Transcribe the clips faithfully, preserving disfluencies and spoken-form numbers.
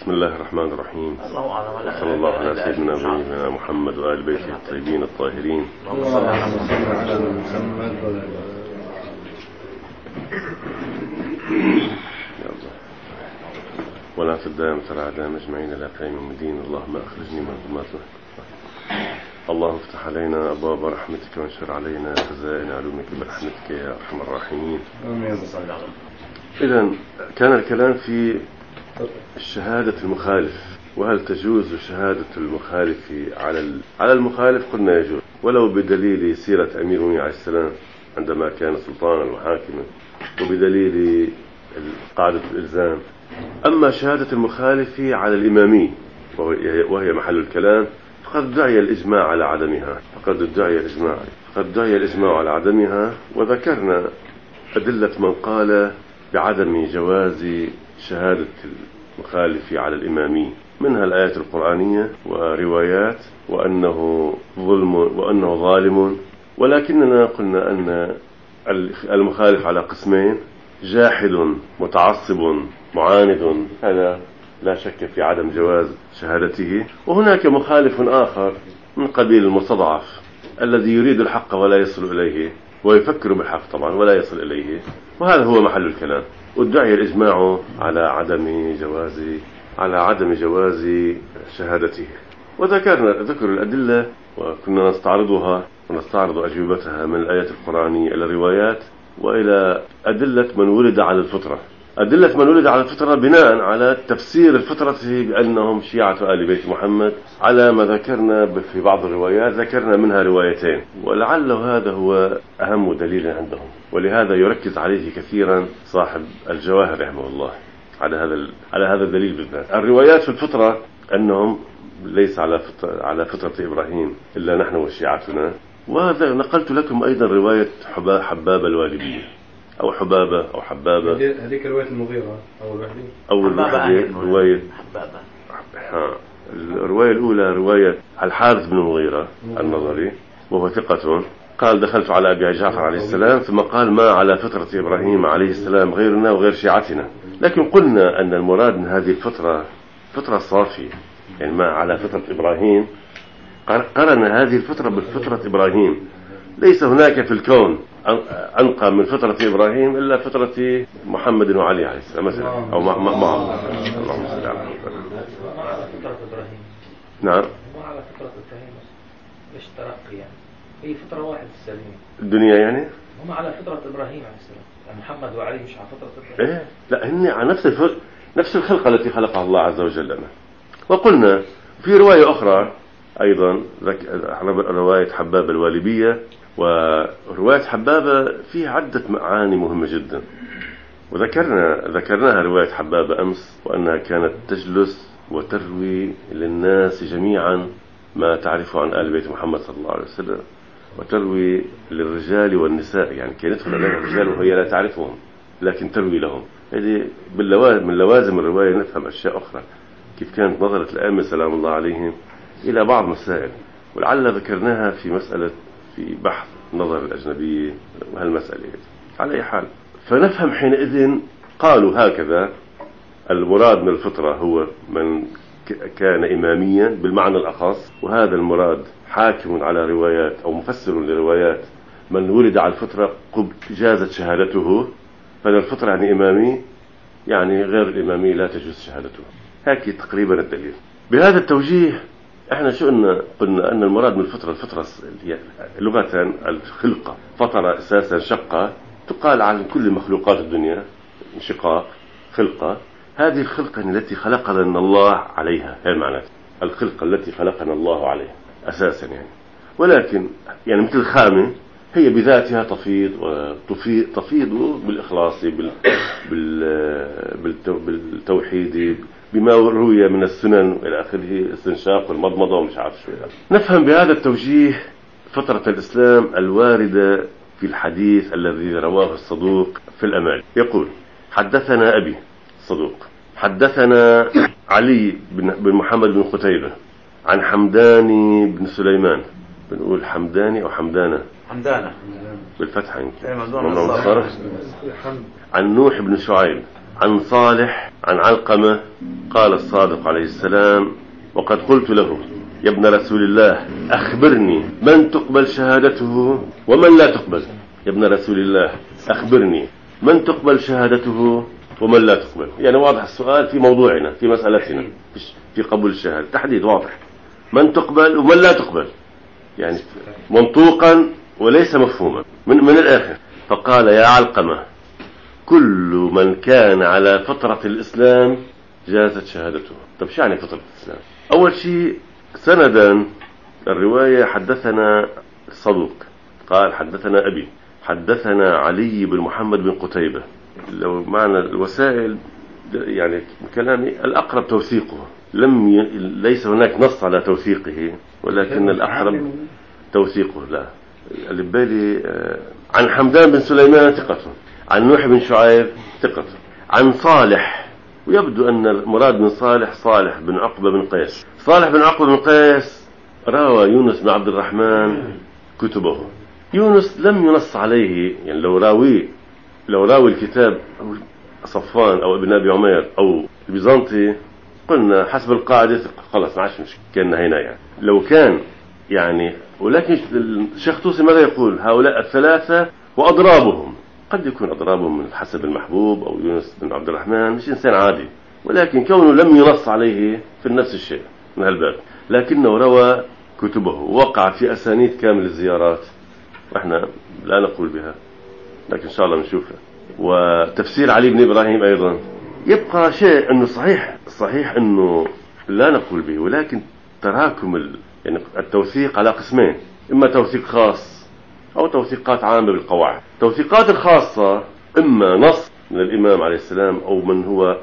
بسم الله الرحمن الرحيم. صلى الله على سيدنا ونبينا محمد وآل بيته الطيبين الطاهرين. ولا في الدائم ترعى مجمعين لا قيم مدين. اللهم أخرجني من ظلمات اللهم افتح علينا أبواب رحمتك وانشر علينا خزائن علومك برحمتك يا أرحم الراحمين. إذن كان الكلام في الشهادة المخالف، وهل تجوز شهادة المخالف على على المخالف؟ قلنا يجوز، ولو بدليل سيرة أمير المؤمنين عليه السلام عندما كان سلطانا وحاكما، وبدليل قاعدة الإلزام. أما شهادة المخالف على الإمامي وهي محل الكلام فقد دعي الإجماع على عدمها فقد دعي الإجماع فقد دعي الإجماع على عدمها وذكرنا أدلة من قال بعدم جواز شهادة المخالف على الإمامي، منها الآيات القرآنية وروايات، وأنه ظلم وأنه ظالم. ولكننا قلنا أن المخالف على قسمين: جاحد متعصب معاند، هذا لا شك في عدم جواز شهادته، وهناك مخالف آخر من قبيل المستضعف الذي يريد الحق ولا يصل إليه، ويفكر بالحق طبعا ولا يصل إليه، وهذا هو محل الكلام. وادعي الإجماع على عدم جواز على عدم جواز شهادته، وذكرنا ذكر الأدلة وكنا نستعرضها ونستعرض أجوبتها من الآيات القرآنية إلى الروايات وإلى أدلة من ولد على الفطرة. أدلة من ولد على الفطرة بناء على تفسير الفطرة بأنهم شيعة آل بيت محمد على ما ذكرنا في بعض الروايات، ذكرنا منها روايتين، ولعل هذا هو أهم دليل عندهم، ولهذا يركز عليه كثيرا صاحب الجواهر رحمه الله على هذا على هذا الدليل بالذات. الروايات في الفطرة أنهم ليس على فطرة على فطرة إبراهيم إلا نحن وشيعتنا، وهذا نقلت لكم أيضا رواية حبابة الوالبية أو حبابة أو حبابة، هذيك رواية المغيرة أول واحدة أول واحدة رواية حبابة. الرواية الأولى رواية الحارث بن المغيرة النظري وهو ثقة، قال دخلت على أبي جعفر عليه السلام ثم قال: ما على فطرة إبراهيم عليه السلام غيرنا وغير شيعتنا. لكن قلنا أن المراد من هذه الفطرة فطرة صافية، يعني ما على فطرة إبراهيم قرن هذه الفطرة بالفطرة إبراهيم. ليس هناك في الكون أنقى من فطرة إبراهيم إلا فطرة محمد وعلي عليه السلام مثلا، أو مع مع اللهم صل على محمد. فطرة إبراهيم نعم، مو على فطرة إبراهيم مش ترقي، يعني هي فطرة واحدة السليمة الدنيا، يعني هم على فطرة إبراهيم عليه السلام، يعني محمد وعلي مش على فطرة إبراهيم. إيه لا، هن على نفس الف... نفس الخلقة التي خلقها الله عز وجل لنا. وقلنا في رواية أخرى أيضا رواية حبابة الوالبية، ورواية حبابة فيها عدة معاني مهمة جدا، وذكرنا ذكرناها رواية حبابة أمس، وأنها كانت تجلس وتروي للناس جميعا ما تعرفه عن آل بيت محمد صلى الله عليه وسلم، وتروي للرجال والنساء، يعني كان يدخل عليها الرجال وهي لا تعرفهم لكن تروي لهم. هذه من لوازم الرواية نفهم أشياء أخرى، كيف كانت نظرة الأئمة سلام الله عليهم إلى بعض مسائل، ولعل ذكرناها في مسألة في بحث نظر الأجنبية وهالمسألة. على أي حال، فنفهم حينئذ قالوا هكذا: المراد من الفطرة هو من كان إماميا بالمعنى الأخص، وهذا المراد حاكم على روايات أو مفسر لروايات من ولد على الفطرة جازت شهادته، فإن الفطرة يعني إمامي، يعني غير الإمامي لا تجوز شهادته. هكي تقريبا الدليل. بهذا التوجيه احنا شو قلنا؟ قلنا ان المراد من الفطرة الفطرة هي لغة الخلقة، فطرة اساسا شقة، تقال عن كل مخلوقات الدنيا انشقاق خلقة. هذه الخلقة التي خلقنا الله عليها، هي المعنى الخلقة التي خلقنا الله عليها اساسا يعني. ولكن يعني مثل الخامة هي بذاتها تفيض وتفيض تفيض بالإخلاص بال بال بالتوحيد بما روي من السنن إلى آخره، استنشاق والمضمضة ومش عارف شو. نفهم بهذا التوجيه فطرة الإسلام الواردة في الحديث الذي رواه الصدوق في الأمال. يقول: حدثنا أبي الصدوق حدثنا علي بن محمد بن قتيبة عن حمداني بن سليمان، بنقول حمداني أو حمدانة حمدانة بالفتحة يمكن، ممنوع. عن نوح بن شعيب عن صالح عن علقمة قال الصادق عليه السلام: وقد قلت له يا ابن رسول الله أخبرني من تقبل شهادته ومن لا تقبل. يا ابن رسول الله أخبرني من تقبل شهادته ومن لا تقبل. يعني واضح السؤال في موضوعنا في مسألتنا في قبول الشهادة، تحديد واضح من تقبل ومن لا تقبل، يعني منطوقا وليس مفهوما من, من الآخر. فقال: يا علقمة كل من كان على فطرة الإسلام جازت شهادته. طب شو يعني فطرة الإسلام؟ أول شيء سندا الرواية: حدثنا الصدوق قال حدثنا أبي حدثنا علي بن محمد بن قتيبة. لو معنى الوسائل يعني كلامي الأقرب توثيقه، لم ي... ليس هناك نص على توثيقه، ولكن الأقرب توثيقه. لا اللي ببالي عن حمدان بن سليمان ثقة، عن نوح بن شعيب ثقة، عن صالح، ويبدو أن المراد من صالح صالح بن عقبة بن قيس. صالح بن عقبة بن قيس روى يونس بن عبد الرحمن كتبه. يونس لم ينص عليه، يعني لو راوي لو راوي الكتاب صفوان أو ابن أبي عمير أو البيزنطي قلنا حسب القاعدة خلاص ما عادش مشكلة، كان هنا يعني لو كان يعني. ولكن الشيخ طوسي ماذا يقول؟ هؤلاء الثلاثة وأضرابهم، قد يكون أضرابهم من حسب المحبوب أو يونس بن عبد الرحمن مش إنسان عادي، ولكن كونه لم ينص عليه في نفس الشيء من هالباب، لكنه روى كتبه وقع في أسانيد كامل الزيارات، وإحنا لا نقول بها لكن إن شاء الله نشوفها. وتفسير علي بن إبراهيم أيضا. يبقى شيء أنه صحيح صحيح أنه لا نقول به، ولكن تراكم ال... يعني التوثيق على قسمين: إما توثيق خاص أو توثيقات عامة بالقواعد. توثيقات الخاصة إما نص من الإمام عليه السلام أو من هو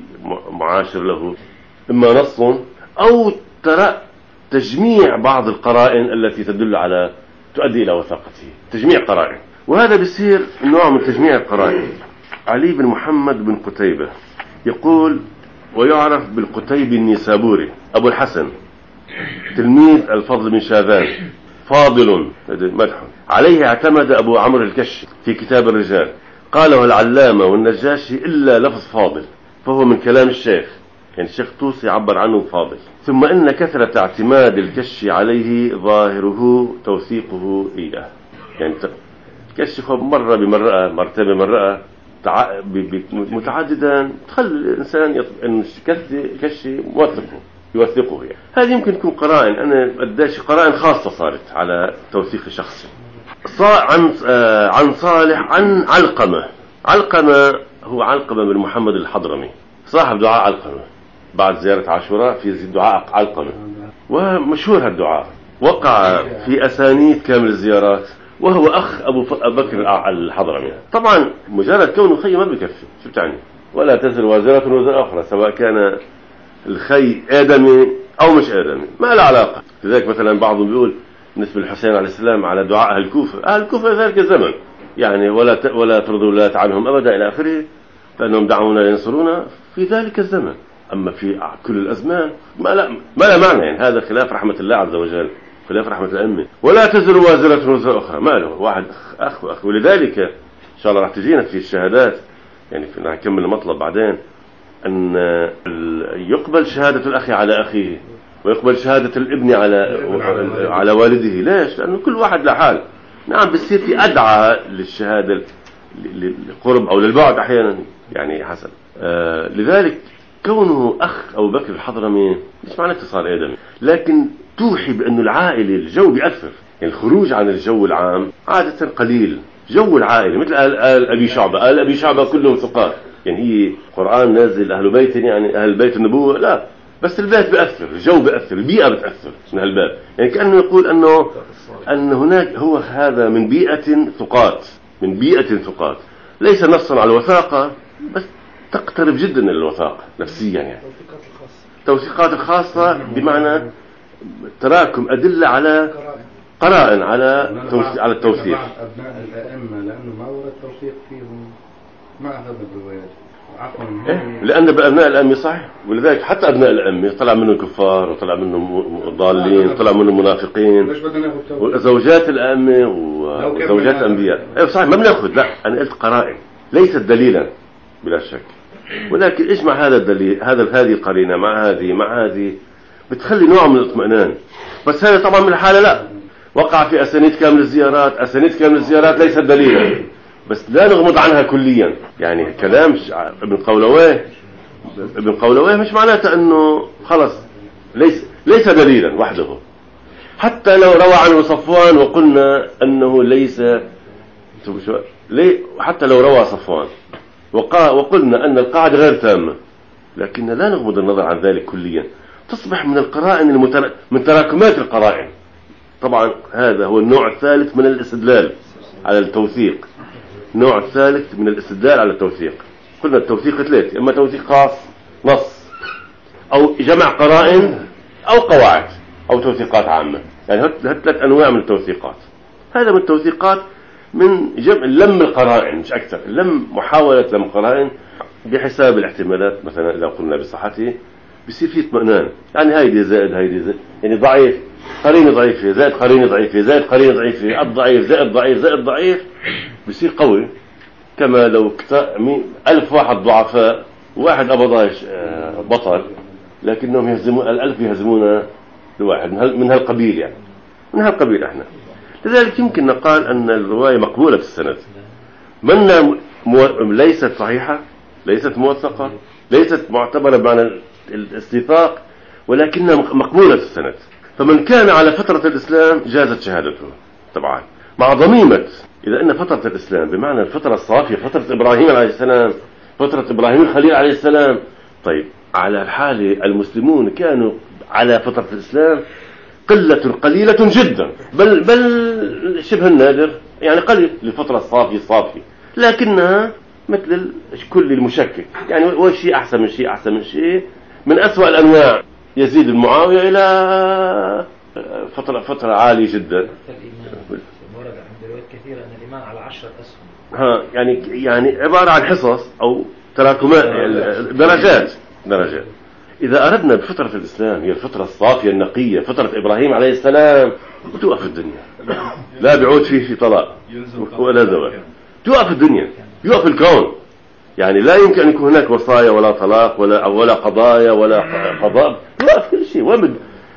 معاشر له، إما نص أو ترى تجميع بعض القرائن التي تدل على تؤدي إلى وثاقته، تجميع قرائن. وهذا بيصير نوع من تجميع القرائن. علي بن محمد بن قتيبة يقول: ويعرف بالقتيبي النيسابوري أبو الحسن، تلميذ الفضل بن شاذان، فاضل مدح عليه اعتمد أبو عمرو الكشي في كتاب الرجال، قاله العلامة والنجاشي إلا لفظ فاضل فهو من كلام الشيخ، يعني الشيخ طوسي عبر عنه فاضل. ثم إن كثرة اعتماد الكشي عليه ظاهره توثيقه إياه، يعني كشف مرة بمرأة مرتبة مرأة متعددا تخلي الإنسان يطلب أن كشي موثقه يوثقه يعني. هذه يمكن تكون قرائن، أنا قداش قرائن خاصة صارت على توثيق شخصي. عن عن صالح عن علقمة. علقمة هو علقمة بن محمد الحضرمي صاحب دعاء علقمة بعد زيارة عاشوراء، في دعاء علقمة ومشهور هالدعاء، وقع في أسانيد كامل الزيارات، وهو أخ أبو بكر الحضرمي. طبعا مجرد كونه خي ما بكفي، شو بتعني؟ ولا تزر وازرة وزر أخرى، سواء كان الخي آدمي أو مش آدمي ما له علاقة. لذلك مثلا بعضهم بيقول بالنسبة للحسين عليه السلام على دعاء أهل الكوفة، أهل الكوفة ذلك الزمن يعني ولا ت... ولا ترضوا الولاة عنهم أبدا إلى آخره، فإنهم دعونا ينصرونا في ذلك الزمن. أما في كل الأزمان ما لا ما لا معنى، يعني هذا خلاف رحمة الله عز وجل، خلاف رحمة الأمة. ولا تزر وازرة وزر أخرى، ما له واحد أخ وأخ. ولذلك إن شاء الله راح تجينا في الشهادات، يعني راح نكمل المطلب بعدين، أن يقبل شهادة الأخ على أخيه ويقبل شهادة الابن على على والده. ليش؟ لأنه كل واحد لحال. نعم بتصير في أدعى للشهادة للقرب أو للبعد أحيانا، يعني حسب. آه لذلك كونه أخ أبو بكر الحضرمي مش معنى اتصال آدمي، لكن توحي بأنه العائلة الجو بيأثر، يعني الخروج عن الجو العام عادة قليل. جو العائلة مثل آل, آل أبي شعبة، آل أبي شعبة كلهم ثقات، يعني هي قرآن نازل أهل بيت، يعني أهل بيت النبوة، لا بس البيت بيأثر، الجو بيأثر، البيئة بتأثر من هالباب. يعني كأنه يقول أنه أن هناك هو هذا من بيئة ثقات، من بيئة ثقات، ليس نصا على الوثاقة بس تقترب جدا من الوثاقة نفسيا، يعني توثيقات الخاصة بمعنى تراكم أدلة على قرائن على على التوثيق. أبناء الأئمة لأنه ما ورد توثيق فيهم ما أخذ الروايات إيه؟ لأن بأبناء الأئمة صحيح، ولذلك حتى أبناء الأئمة طلع منهم كفار وطلع منهم ضالين وطلع منهم منافقين، وزوجات الأئمة وزوجات الأنبياء. إيه صحيح ما بناخذ، لا أنا قلت قرائن ليست دليلا بلا شك. ولكن إيش مع هذا الدليل، هذا هذه القرينة مع هذه مع هذه بتخلي نوع من الاطمئنان. بس هذا طبعا من الحالة لا، وقع في أسانيد كامل الزيارات، أسانيد كامل الزيارات ليست دليلا، بس لا نغمض عنها كليا. يعني كلام ابن قولويه ابن قولويه مش معناته أنه خلص ليس ليس دليلا وحده، حتى لو روى عنه صفوان وقلنا أنه ليس، حتى لو روى صفوان وقلنا أن القاعدة غير تامة، لكن لا نغمض النظر عن ذلك كليا، تصبح من القرائن المتر... من تراكمات القرائن. طبعا هذا هو النوع الثالث من الاستدلال على التوثيق، النوع الثالث من الاستدلال على التوثيق. قلنا التوثيق ثلاثة، إما توثيق خاص نص، أو جمع قرائن، أو قواعد، أو توثيقات عامة. يعني هذه ثلاث أنواع من التوثيقات. هذا من التوثيقات من جمع لم القرائن مش أكثر، لم محاولة لم قرائن بحساب الاحتمالات. مثلا إذا قلنا بصحته بيصير في اطمئنان، يعني هيدي زائد هيدي زائد، يعني ضعيف قرينة ضعيفة زائد قرينة ضعيفة زائد قرينة ضعيفة، الضعيف زائد ضعيف زائد ضعيف بيصير قوي. كما لو ألف واحد ضعفاء وواحد أبضاش بطل، لكنهم يهزمون الألف يهزمون الواحد من هالقبيل، يعني من هالقبيل احنا. لذلك يمكن نقال أن الرواية مقبولة في السند، من مو... ليست صحيحة، ليست موثقة، ليست معتبرة بمعنى الاستيثاق، ولكنها مقبولة في السند. فمن كان على فترة الإسلام جازت شهادته طبعا، مع ضميمة إذا أن فترة الإسلام بمعنى الفترة الصافية، فترة إبراهيم عليه السلام، فترة إبراهيم الخليل عليه السلام. طيب على الحال المسلمون كانوا على فترة الإسلام قلة قليلة جدا، بل بل شبه النادر، يعني قليل للفترة الصافية الصافية، لكنها مثل كل المشكك، يعني وشيء أحسن من شيء أحسن من شيء، من أسوأ الأنواع يزيد المعاوية إلى فترة فترة عالية جدا. ورد عند روايات كثيرة أن الإيمان على عشرة أسهم. ها يعني يعني عبارة عن حصص أو تراكمات، درجات درجات. إذا أردنا بفترة الإسلام هي الفترة الصافية النقية، فترة إبراهيم عليه السلام، توقف الدنيا، لا بيعود فيه في طلاق ولا زواج، توقف الدنيا، يوقف الكون. يعني لا يمكن أن يكون هناك وصايا ولا طلاق ولا ولا قضايا ولا قضاء، يوقف كل شيء. ومد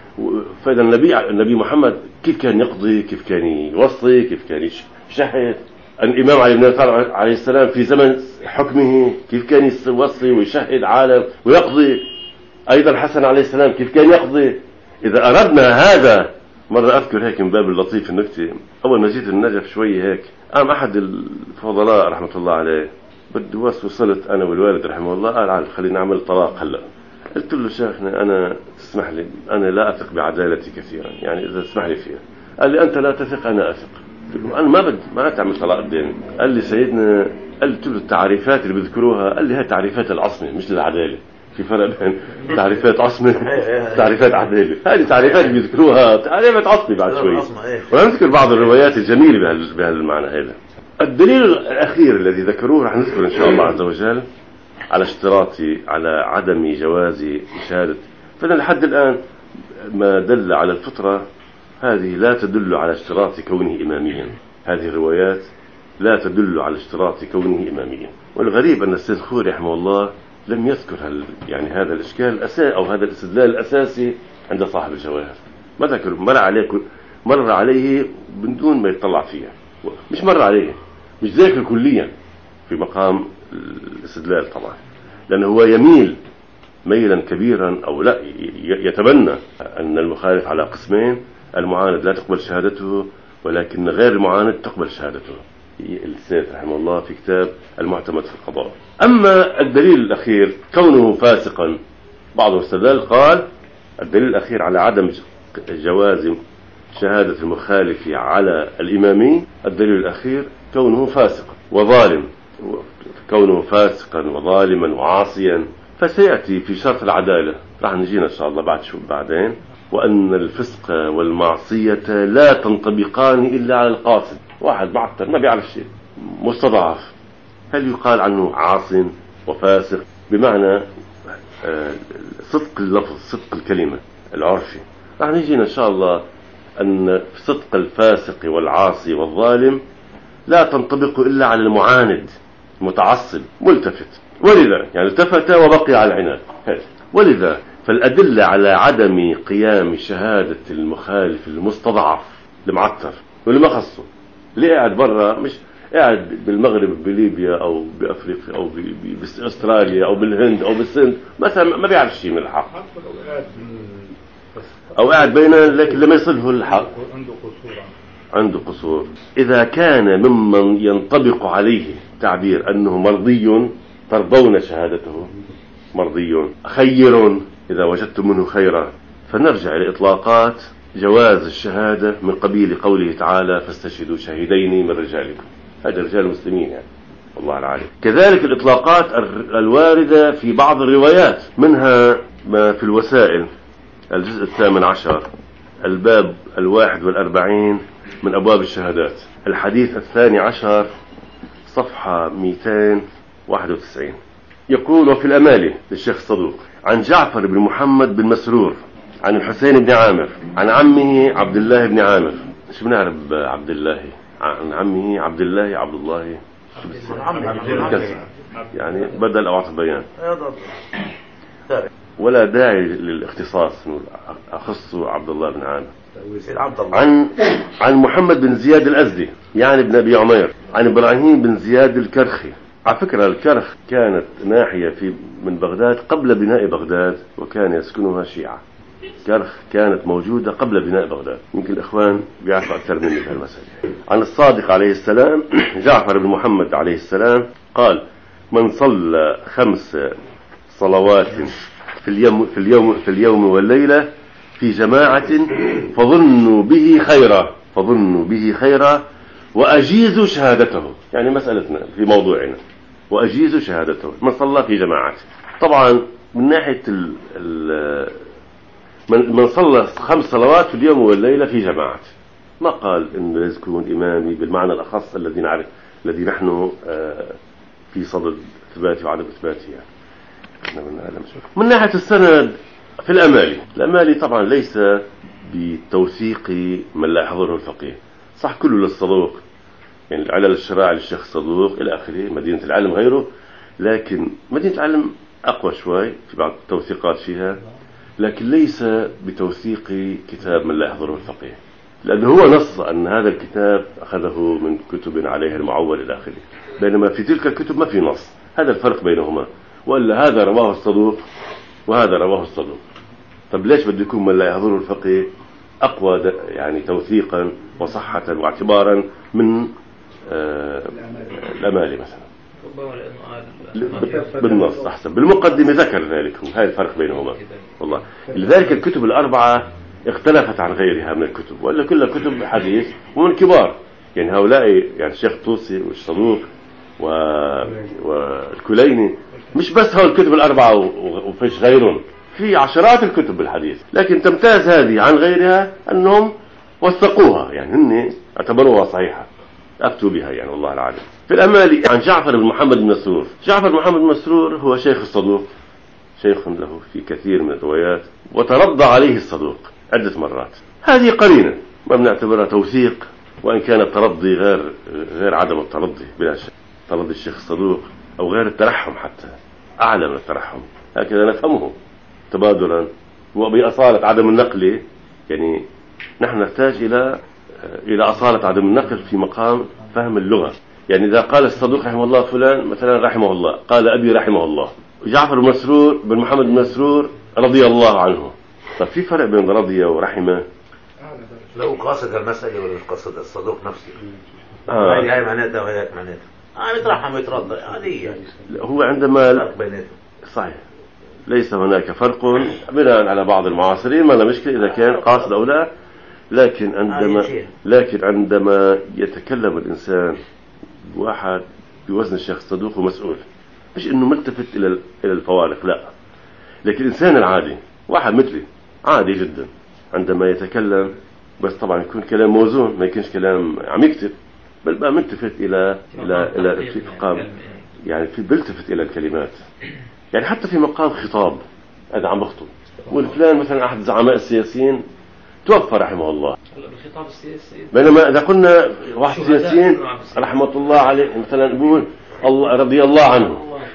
فإذا النبي النبي محمد كيف كان يقضي، كيف كان يوصي، كيف كان يشهد. الإمام علي بن أبي طالب عليه السلام في زمن حكمه كيف كان يوصي ويشهد عالم ويقضي. أيضا الحسن عليه السلام كيف كان يقضي. إذا أردنا هذا، مرة أذكر هيك من باب اللطيف النكتة، أول ما جيت النجف شوي هيك قام أحد الفضلاء رحمة الله عليه، بدي وصلت أنا والوالد رحمه الله، قال عارف خلينا نعمل طلاق هلأ. قلت له شيخنا أنا تسمح لي، أنا لا أثق بعدالتي كثيرا، يعني إذا تسمح لي فيها. قال لي أنت لا تثق أنا أثق. قلت له أنا ما بدي ما تعمل طلاق بيني. قال لي سيدنا، قلت له التعريفات اللي بذكروها، قال لي هاي تعريفات العصمة مش للعدالة، في فرق بين تعريفات عصمة تعريفات عدالة. هذه تعريفات اللي بيذكروها تعريفات عصمة بعد شوي، ونذكر بعض الروايات الجميلة بهذا المعنى. هذا الدليل الأخير الذي ذكروه راح نذكر إن شاء الله عز وجل على اشتراطي على عدم جواز إشارة. فإن لحد الآن ما دل على الفطرة هذه لا تدل على اشتراط كونه إماميا، هذه الروايات لا تدل على اشتراط كونه إماميا. والغريب أن السيد خوري رحمه الله لم يذكر هل يعني هذا الإشكال الأساسي أو هذا الاستدلال الأساسي عند صاحب الجواهر، ما ذكر، مر عليه مر عليه من دون ما يطلع فيها، مش مر عليه، مش ذاكر كليا في مقام الاستدلال طبعا، لأنه هو يميل ميلا كبيرا أو لا يتبنى أن المخالف على قسمين، المعاند لا تقبل شهادته ولكن غير المعاند تقبل شهادته، السيد رحمه الله في كتاب المعتمد في القضاء. أما الدليل الأخير كونه فاسقا، بعض الاستدلال قال الدليل الأخير على عدم جواز شهادة المخالف على الإمامي، الدليل الأخير كونه فاسقا وظالم، كونه فاسقا وظالما وعاصيا. فسيأتي في شرط العدالة، راح نجينا إن شاء الله بعد شو بعدين، وأن الفسق والمعصية لا تنطبقان إلا على القاصد. واحد معطل ما بيعرف شيء مستضعف، هل يقال عنه عاص وفاسق بمعنى صدق اللفظ، صدق الكلمة العرفي؟ راح نجينا إن شاء الله أن صدق الفاسق والعاصي والظالم لا تنطبق إلا على المعاند متعصب ملتفت. ولذا يعني التفت وبقي على العناد. ولذا فالأدلة على عدم قيام شهادة المخالف المستضعف المعتر واللي ما خصه، اللي قاعد برا، مش قاعد بالمغرب بليبيا أو بأفريقيا أو بأستراليا أو بالهند أو بالسند مثلا، ما بيعرف شيء من الحق، أو قاعد بيننا لكن لما يصله الحق عنده قصور. إذا كان ممن ينطبق عليه تعبير أنه مرضي ترضون شهادته، مرضي خير إذا وجدتم منه خيرا، فنرجع لإطلاقات جواز الشهادة من قبيل قوله تعالى فاستشهدوا شهيدين من رجالكم، هذا رجال المسلمين يعني والله العالم. كذلك الإطلاقات الواردة في بعض الروايات، منها ما في الوسائل الجزء الثامن عشر الباب الواحد والأربعين من أبواب الشهادات، الحديث الثاني عشر صفحة مئتين وواحد وتسعين، يقول وفي الأمالي للشيخ الصدوق عن جعفر بن محمد بن مسرور عن الحسين بن عامر عن عمه عبد الله بن عامر. شو بنعرف عبد الله؟ عن عمه عبد الله عبد الله يعني بدل أو عطف بيان، ولا داعي للاختصاص أخصه عبد الله بن عامر. عن عن محمد بن زياد الأزدي يعني ابن أبي عمير عن إبراهيم بن زياد الكرخي. على فكرة الكرخ كانت ناحية في من بغداد قبل بناء بغداد، وكان يسكنها شيعة. كرخ كانت موجودة قبل بناء بغداد، يمكن الإخوان بيعرفوا أكثر مني في المسألة. عن الصادق عليه السلام جعفر بن محمد عليه السلام قال من صلى خمس صلوات في اليوم في اليوم في اليوم والليلة في جماعة فظنوا به خيرا فظنوا به خيرا وأجيزوا شهادته، يعني مسألتنا في موضوعنا، وأجيزوا شهادته من صلى في جماعة. طبعا من ناحية ال ال من صلى خمس صلوات في اليوم والليلة في جماعة، ما قال إنه لازم يكون إمامي بالمعنى الأخص الذي نعرف الذي نحن في صدد إثباته وعدم إثباته يعني. من ناحية السند في الأمالي، الأمالي طبعا ليس بتوثيق من لا يحضره الفقيه، صح كله للصدوق يعني العلل الشرائع للشيخ الصدوق إلى آخره، مدينة العلم غيره، لكن مدينة العلم أقوى شوي في بعض التوثيقات فيها، لكن ليس بتوثيق كتاب من لا يحضره الفقيه، لأنه هو نص أن هذا الكتاب أخذه من كتب عليه المعول إلى آخره، بينما في تلك الكتب ما في نص. هذا الفرق بينهما، وإلا هذا رواه الصدوق وهذا رواه الصدوق. طب ليش بده يكون من لا يحضره الفقيه أقوى يعني توثيقا وصحة واعتبارا من آه الأمالي مثلا؟ بالنص أحسن، بالمقدمة ذكر ذلك، هذا الفرق بينهما والله. لذلك الكتب الأربعة اختلفت عن غيرها من الكتب، وإلا كلها كتب حديث ومن كبار يعني هؤلاء، يعني الشيخ طوسي والصدوق و... والكليني، مش بس هؤلاء الكتب الأربعة وفيش غيرهم، في عشرات الكتب بالحديث، لكن تمتاز هذه عن غيرها أنهم وثقوها، يعني هن اعتبروها صحيحة، أكتب بها يعني والله العالم. في الأمالي عن جعفر بن محمد بن مسرور. جعفر بن محمد بن مسرور هو شيخ الصدوق، شيخ له في كثير من الروايات، وترضى عليه الصدوق عدة مرات. هذه قرينة ما بنعتبرها توثيق، وإن كان الترضي غير غير عدم الترضي بلا شك، ترضي الشيخ الصدوق أو غير الترحم، حتى أعلى من الترحم، هكذا نفهمه تبادلا وبأصالة عدم النقل. يعني نحن نحتاج إلى إلى أصالة عدم النقل في مقام فهم اللغة. يعني إذا قال الصدوق رحمه الله فلان مثلا رحمه الله، قال أبي رحمه الله، جعفر بن مسرور بن محمد بن مسرور رضي الله عنه. طب في فرق بين رضي ورحمه؟ لو قاصد المسألة ولا قاصد الصدوق نفسه، آه. هاي هاي معناتها وهي معناتها آه يترحم ويترضى هذه يعني. هو عندما فرق بيناتهم صحيح ليس هناك فرق بناء على بعض المعاصرين، ما لا مشكلة إذا كان قاصد أو لا، لكن عندما لكن عندما يتكلم الإنسان بواحد بوزن الشيخ الصدوق ومسؤول، مش إنه ملتفت إلى إلى الفوارق، لا، لكن الإنسان العادي واحد مثلي عادي جدا عندما يتكلم، بس طبعا يكون كلام موزون، ما يكونش كلام عم يكتب، بل بقى ملتفت إلى إلى إلى في مقام يعني في بلتفت إلى الكلمات، يعني حتى في مقام خطاب هذا عم بخطب، والفلان مثلا أحد زعماء السياسيين توفى رحمه الله، الخطاب السياسي، بينما إذا قلنا واحد سياسيين رحمة الله عليه مثلا نقول الله رضي الله عنه،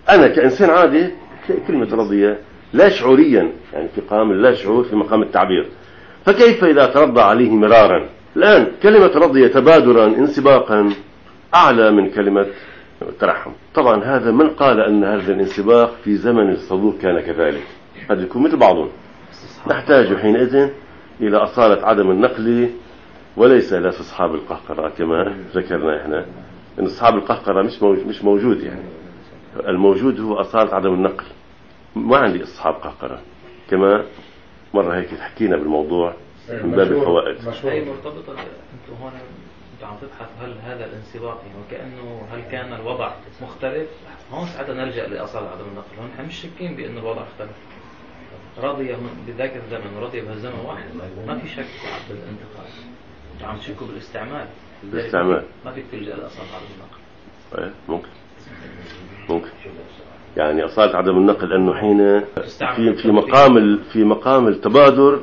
أنا كإنسان عادي كلمة رضي لا شعوريا، يعني في مقام لا شعور، في مقام التعبير. فكيف إذا ترضى عليه مرارا؟ الآن كلمة رضي تبادرا انسباقا أعلى من كلمة ترحم. طبعا هذا من قال أن هذا الانسباق في زمن الصدوق كان كذلك؟ هذا يكون مثل بعضهم. نحتاج حينئذ إلى أصالة عدم النقل وليس إلى أصحاب القهقرة كما ذكرنا إحنا، إن أصحاب القهقرة مش موجود مش موجود يعني الموجود هو أصالة عدم النقل. ما عندي أصحاب قهقرة كما مرة هيك حكينا بالموضوع من باب الفوائد. هي مرتبطة. أنتم هون أنتم عم تبحث هل هذا الانسباق يعني وكأنه هل كان الوضع مختلف؟ هون ساعتها نرجع لأصالة عدم النقل. هون احنا مش شاكين بأن الوضع اختلف. رضي بذاك الزمن ورضي بهالزمن واحد، ما في شك بالانتقال. عم تشكوا بالاستعمال. الاستعمال ما فيك تلجأ لأصالة عدم النقل. إيه ممكن ممكن يعني أصالة عدم النقل لأنه حين في في مقام في مقام التبادر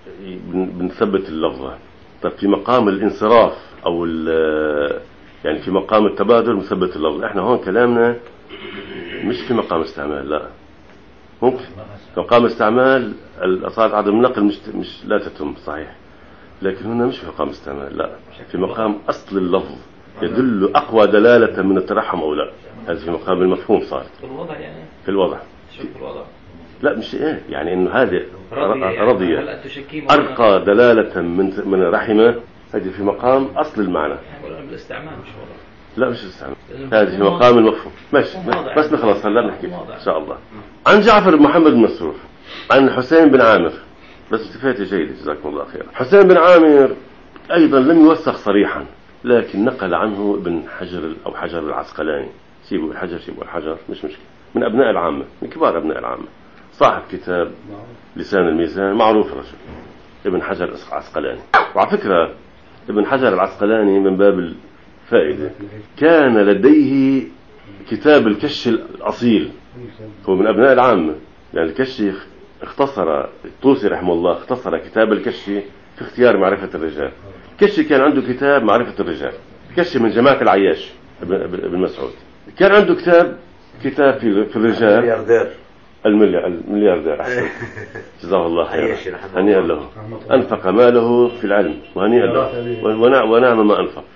بنثبت اللفظة. طيب في مقام الانصراف أو يعني في مقام التبادل مثبت اللفظ. احنا هون كلامنا مش في مقام استعمال، لا ممكن في مقام استعمال الأصالة عدم النقل مش مش لا تتم صحيح، لكن هنا مش في مقام استعمال، لا في مقام أصل اللفظ يدل أقوى دلالة من الترحم أو لا. هذا في مقام المفهوم صار في الوضع يعني في الوضع شو في الوضع لا مش ايه يعني انه هذا رضي, رضي يعني ارقى دلاله من من رحمه. هذه في مقام اصل المعنى ولا بالاستعمال مش وضع. لا مش الاستعمال، هذه في مقام المفهوم. ماشي بس نخلص هلا نحكي ان شاء الله. عن جعفر بن محمد بن مسرور عن حسين بن عامر، بس صفاته جيده جزاكم الله خير. حسين بن عامر ايضا لم يوثق صريحا، لكن نقل عنه ابن حجر او حجر العسقلاني. سيبوا الحجر سيبوا الحجر مش مشكله، من ابناء العامه، من كبار ابناء العامه، صاحب كتاب لسان الميزان، معروف رجل ابن حجر العسقلاني. وعلى فكرة ابن حجر العسقلاني من باب الفائدة كان لديه كتاب الكشي الأصيل، هو من أبناء العامة. يعني الكشي اختصر الطوسي رحمه الله اختصر كتاب الكشي في اختيار معرفة الرجال. الكشي كان عنده كتاب معرفة الرجال، الكشي من جماعة العياش ابن مسعود. كان عنده كتاب كتاب في, في الرجال ملياردير الملياردير أحسن جزاه الله خيرا، هنيئا له، أنفق ماله في العلم وهنيئا له ونعم ما أنفق.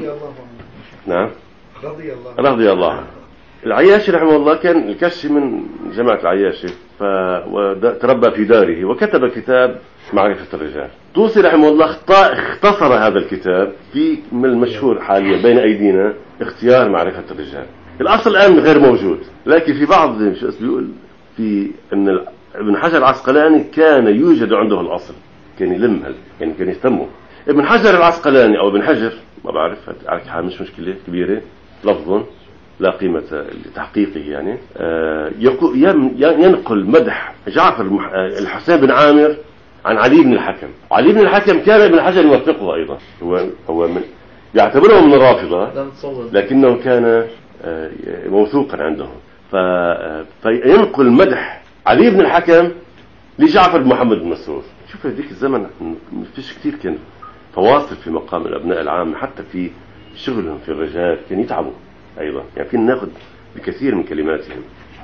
نعم رضي الله رضي الله عنه. العياشي رحمه الله كان الكشي من جماعة العياشي، فتربى في داره وكتب كتاب معرفة الرجال. طوسي رحمه الله اختصر هذا الكتاب في من المشهور حاليا بين أيدينا اختيار معرفة الرجال. الأصل الآن غير موجود، لكن في بعض مش بيقول في أن ابن حجر العسقلاني كان يوجد عنده الأصل، كان يلمها يعني كان يهتمه. ابن حجر العسقلاني أو ابن حجر ما بعرف حال مش مشكلة كبيرة لفظ لا قيمة لتحقيقه يعني. ينقل مدح جعفر الحسين بن عامر عن علي بن الحكم. علي بن الحكم كان ابن حجر يوثقه أيضا، هو هو من يعتبره من الرافضة لكنه كان موثوقا عندهم. فينقل مدح علي بن الحكم لجعفر بن محمد بن مسرور. شوف هذيك الزمن ما فيش كثير كان فواصل في مقام الأبناء العام، حتى في شغلهم في الرجال كان يتعبوا أيضا، يعني فينا ناخذ بكثير من كلماتهم.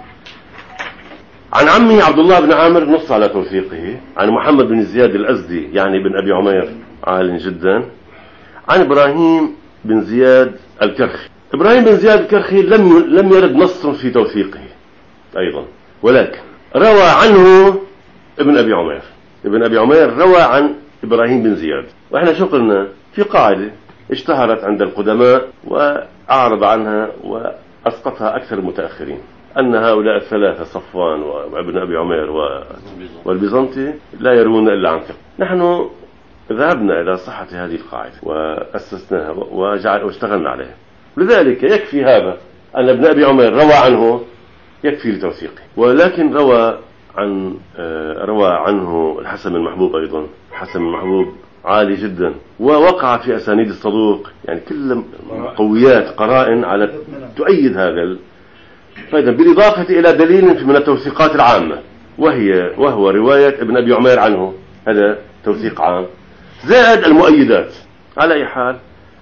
عن عمه عبد الله بن عامر نص على توثيقه. عن محمد بن زياد الأزدي يعني بن أبي عمير عال جدا. عن إبراهيم بن زياد الكرخي. إبراهيم بن زياد الكرخي لم لم يرد نص في توثيقه أيضا، ولكن روى عنه ابن أبي عمير. ابن أبي عمير روى عن إبراهيم بن زياد. وإحنا شو قلنا في قاعدة اشتهرت عند القدماء وأعرض عنها وأسقطها أكثر المتأخرين، أن هؤلاء الثلاثة صفوان وابن أبي عمير والبيزنطي لا يروون إلا عن ثقة. نحن ذهبنا إلى صحة هذه القاعدة وأسسناها وجعل واشتغلنا عليها، لذلك يكفي هذا أن ابن أبي عمير روى عنه يكفي لتوثيقه. ولكن روى عن روى عنه الحسن بن محبوب أيضا. الحسن بن محبوب عالي جدا ووقع في أسانيد الصدوق، يعني كل قويات قرائن على تؤيد هذا. فإذا بالإضافة إلى دليل من التوثيقات العامة وهي وهو رواية ابن أبي عمير عنه، هذا توثيق عام، زائد المؤيدات. على أي حال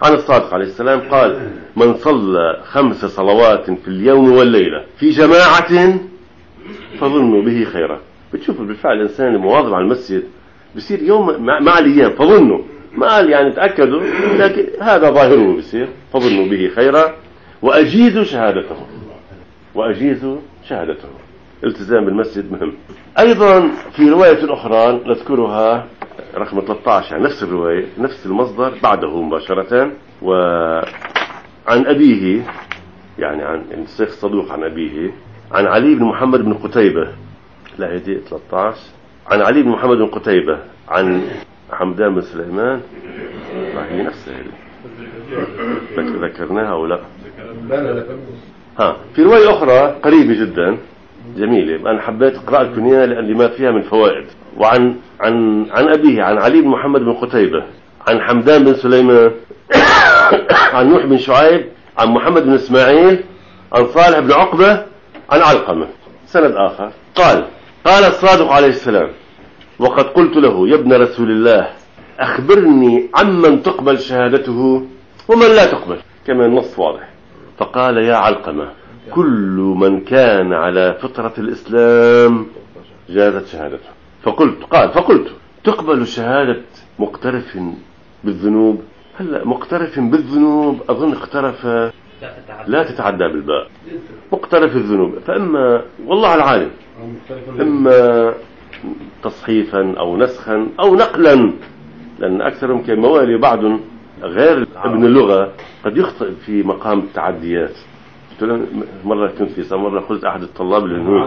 عن الصادق عليه السلام قال: من صلى خمس صلوات في اليوم والليلة في جماعة فظنوا به خيرا. بتشوفوا بالفعل الإنسان المواظب على المسجد بصير يوم مع الأيام فظنوا، ما قال يعني تأكدوا، لكن هذا ظاهره بصير فظنوا به خيرا وأجيزوا شهادته، وأجيزوا شهادته. التزام بالمسجد مهم. أيضا في رواية أخرى نذكرها رقم ثلاثة عشر، يعني نفس الرواية نفس المصدر بعده مباشرة، وعن أبيه يعني عن الشيخ الصدوق عن أبيه عن علي بن محمد بن قتيبة، لا هذه ثلاثة عشر، عن علي بن محمد بن قتيبة عن حمدان بن سليمان، هي نفسها ذكرناها أو لا؟ ها في رواية أخرى قريبة جدا جميلة، أنا حبيت أقرأ لكم إياها لأن ما فيها من فوائد. وعن عن عن أبيه عن علي بن محمد بن قتيبة عن حمدان بن سليمان عن نوح بن شعيب عن محمد بن إسماعيل عن صالح بن عقبة عن علقمة. سند آخر قال: قال الصادق عليه السلام: وقد قلت له يا ابن رسول الله أخبرني عمن تقبل شهادته ومن لا تقبل، كما النص واضح. فقال: يا علقمة كل من كان على فطرة الإسلام جازت شهادته. فقلت قال فقلت تقبل شهادة مقترف بالذنوب؟ هلا مقترف بالذنوب أظن اقترف لا تتعدى بالباء، مقترف الذنوب، فإما والله العالم إما تصحيفا أو نسخا أو نقلا، لأن أكثرهم كموالي بعض غير ابن اللغة قد يخطئ في مقام التعديات. مرة كنت في مرة قلت أحد الطلاب للهنود،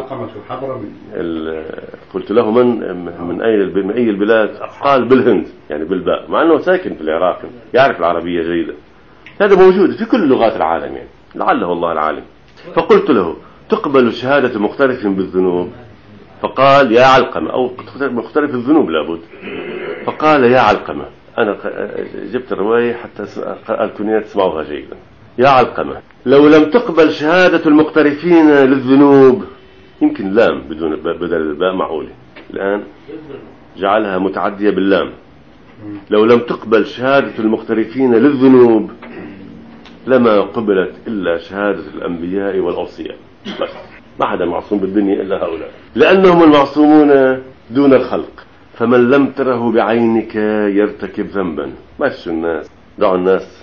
قلت له من من أي من أي البلاد؟ قال بالهند، يعني بالباء، مع أنه ساكن في العراق يعرف العربية جيدة. هذا موجود في كل لغات العالم، يعني لعله الله العالم. فقلت له تقبل شهادة مختلف بالذنوب؟ فقال: يا علقمة، أو مختلف الذنوب لابد. فقال: يا علقمة، أنا جبت الرواية حتى الكنيات تسمعوها جيدا. يا علقمة لو لم تقبل شهادة المقترفين للذنوب، يمكن لام بدون بدل الباء معقولة، الآن جعلها متعدية باللام. لو لم تقبل شهادة المقترفين للذنوب لما قبلت إلا شهادة الأنبياء والأوصياء، بس ما حدا معصوم بالدنيا إلا هؤلاء، لأنهم المعصومون دون الخلق. فمن لم تره بعينك يرتكب ذنبا، مشوا الناس، دعوا الناس،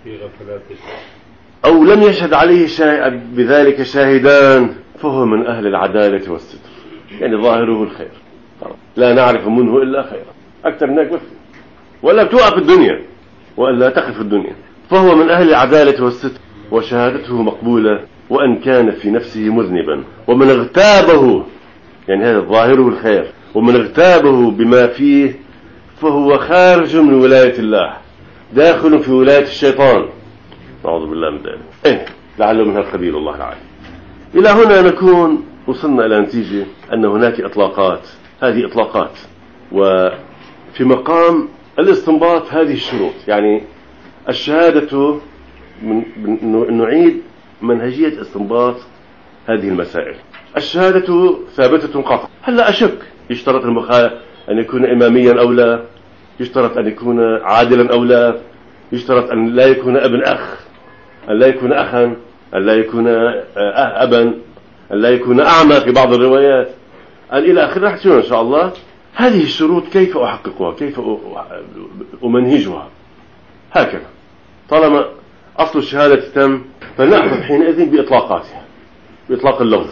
أو لم يشهد عليه بذلك شاهدان فهو من أهل العدالة والستر، يعني ظاهره الخير، لا نعرف منه إلا خير، أكثر منك بس، ولا بتوقف الدنيا وإلا تقف الدنيا. فهو من أهل العدالة والستر وشهادته مقبولة وأن كان في نفسه مذنبا. ومن اغتابه، يعني هذا ظاهره الخير، ومن اغتابه بما فيه فهو خارج من ولاية الله داخل في ولاية الشيطان، نعوذ بالله من ذلك. إيه لعله من هالقبيل، الله العالم. إلى هنا نكون وصلنا إلى نتيجة أن هناك إطلاقات، هذه إطلاقات، وفي مقام الاستنباط هذه الشروط، يعني الشهادة من نعيد منهجية استنباط هذه المسائل. الشهادة ثابتة قطعا. هلا أشك يشترط المخالف أن يكون إماميا أو لا، يشترط أن يكون عادلا أو لا، يشترط أن لا يكون ابن أخ، أن لا يكون أخا، أن لا يكون أبا، أن لا يكون أعمى في بعض الروايات، قال إلى آخر. رح تشوفون إن شاء الله هذه الشروط كيف أحققها، كيف أمنهجها. هكذا طالما أصل الشهادة تم فنأخذ حينئذ بإطلاقاتها، بإطلاق اللفظ،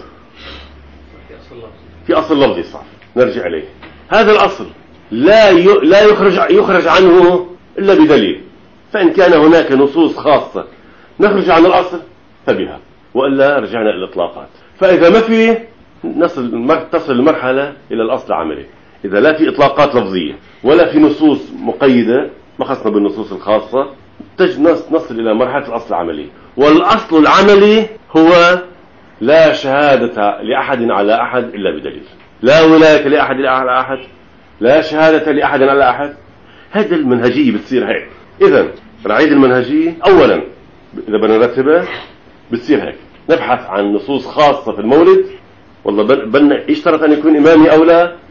في أصل لفظي صح نرجع إليه. هذا الأصل لا لا يخرج يخرج عنه إلا بدليل، فإن كان هناك نصوص خاصة نخرج عن الأصل فبها، وإلا رجعنا إلى الإطلاقات. فإذا ما في نصل تصل المرحلة إلى الأصل العملي. إذا لا في إطلاقات لفظية ولا في نصوص مقيدة، ما خصنا بالنصوص الخاصة، نصل إلى مرحلة الأصل العملي. والأصل العملي هو لا شهادة لأحد على أحد إلا بدليل، لا ولاية لأحد على أحد، لا شهادة لأحد على أحد. هذه المنهجية بتصير هيك. إذن نعيد المنهجية. أولا إذا بدنا نرتبها بتصير هيك، نبحث عن نصوص خاصة في المولد، والله بدنا يشترط أن يكون إمامي أو لا،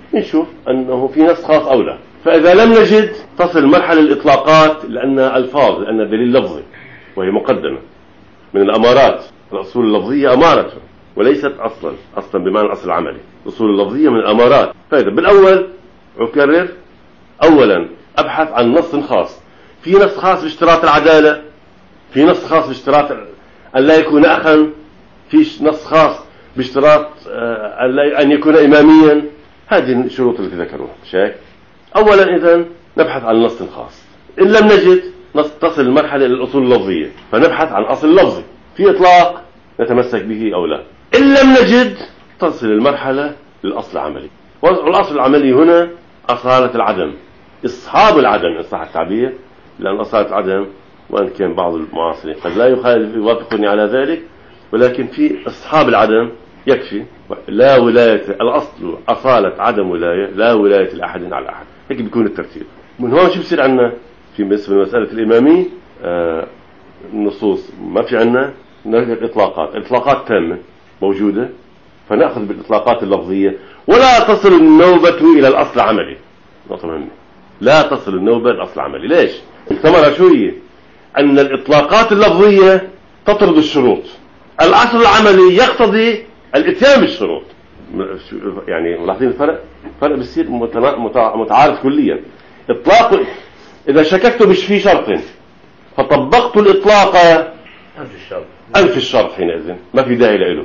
نشوف أنه في نص خاص أو لا. فإذا لم نجد تصل مرحلة الإطلاقات، لأن ألفاظ، لأن دليل لفظي وهي مقدمة من الأمارات. الأصول اللفظية أمارة وليست أصلا، أصلا بمعنى الأصل العملي. الأصول اللفظية من الأمارات. فإذا بالأول أكرر، أولا أبحث عن نص خاص. في نص خاص باشتراط العدالة، في نص خاص باشتراط أن لا يكون أخا، في نص خاص باشتراط أن يكون إماميا. هذه الشروط التي ذكروها. شايف؟ أولا إذن نبحث عن نص خاص. إن لم نجد نص تصل المرحلة إلى الأصول اللفظية، فنبحث عن أصل لفظي في إطلاق نتمسك به أو لا. إن لم نجد تصل المرحلة للأصل العملي. والأصل العملي هنا أصالة العدم، إصحاب العدم إن صح التعبير، لأن أصالة العدم وأن كان بعض المعاصرين قد لا يخالف يوافقني على ذلك، ولكن في أصحاب العدم يكفي. لا ولاية، الأصل أصالة عدم ولاية، لا ولاية لأحد على أحد. هيك بيكون الترتيب. من هون شو بصير عنا في بالنسبة لمسألة الإمامية؟ آه النصوص ما في عنا نرجع إطلاقات، إطلاقات تامة موجودة، فنأخذ بالإطلاقات اللفظية. ولا تصل النوبة إلى الأصل العملي. نقطة مهمة، لا تصل النوبة إلى الأصل العملي. ليش؟ الثمرة شو هي؟ أن الإطلاقات اللفظية تطرد الشروط. الأصل العملي يقتضي الاتيان بالشروط. يعني ملاحظين الفرق؟ فرق بيصير متعارف كليا. إطلاق إذا شككت مش في شرط فطبقت الإطلاق أنف الشرط أنف الشرط، حينئذ ما في داعي له،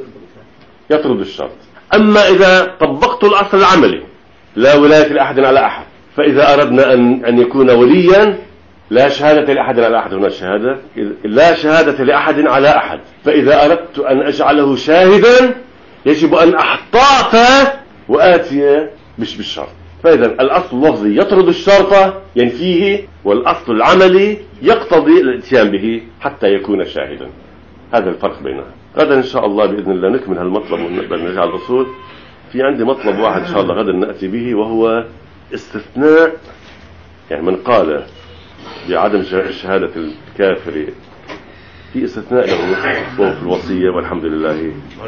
يطرد الشرط. أما إذا طبقت الأصل العملي لا ولاية لأحد على أحد، فإذا أردنا أن أن يكون وليا لا شهادة لأحد على أحد، هنا الشهادة لا شهادة لأحد على أحد. فإذا أردت أن أجعله شاهدا يجب أن أحتاط وآتي مش بالشرط. فإذا الأصل اللفظي يطرد الشرط ينفيه، والأصل العملي يقتضي الاتيان به حتى يكون شاهدا. هذا الفرق بينها. غدا إن شاء الله بإذن الله نكمل هالمطلب ونقدر نرجع الأصول. في عندي مطلب واحد إن شاء الله غدا نأتي به، وهو استثناء، يعني من قال بعدم شهادة الكافر في استثناء له وهو في الوصية، والحمد لله.